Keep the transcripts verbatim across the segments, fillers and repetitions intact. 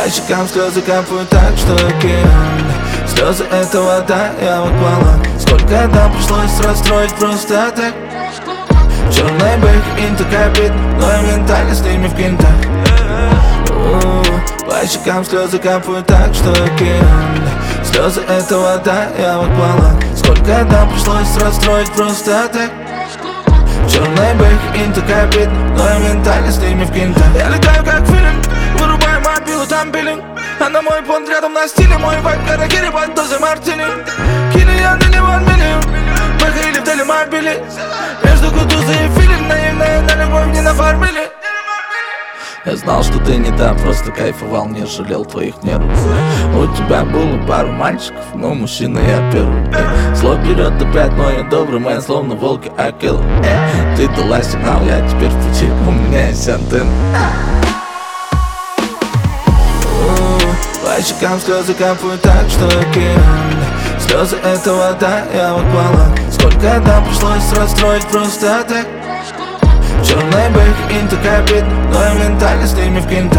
По щекам слезы капают так, что океан. Слезы — это вода, я в акваланг. Сколько нам пришлось расстроить просто так. Черный бэк, инта капит, но я ментально с ними в кинтах. По щекам слезы капают так, что океан. Слезы — это вода, я в акваланг. Сколько нам пришлось расстроить просто так. Черный бэк, инта капит, но я ментально с ними в кинтах. Я летаю как филин, вырубаю мобилу, там биллинг. А на мой понт рядом на стиле мой вайп, каракири под дозой мартини. Киллиан или ван миллион, бэк или в телемобиле. Между кутузой и филин, наивная на любовь не нафармили. Я знал, что ты не та, просто кайфовал, не жалел твоих нервов. У тебя было пару мальчиков, но мужчина я первый. Зло берет опять, но я добрый, моя словно волки акел. Ты дала сигнал, я теперь в пути, у меня есть антенна. По щекам слезы капают так, что океан. Слезы — это вода, я в акваланг. Сколько нам пришлось расстроить просто так. Черный бэк, инта капит, но я ментально с ними в кинтах.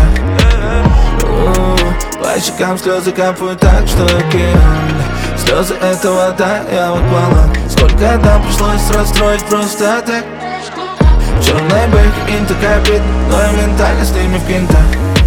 По щекам слезы капают так, что океан. Слезы — это вода, я в акваланг. Сколько нам пришлось расстроить просто так. Черный бэк, инта капит, но я ментально с ними в кинтах.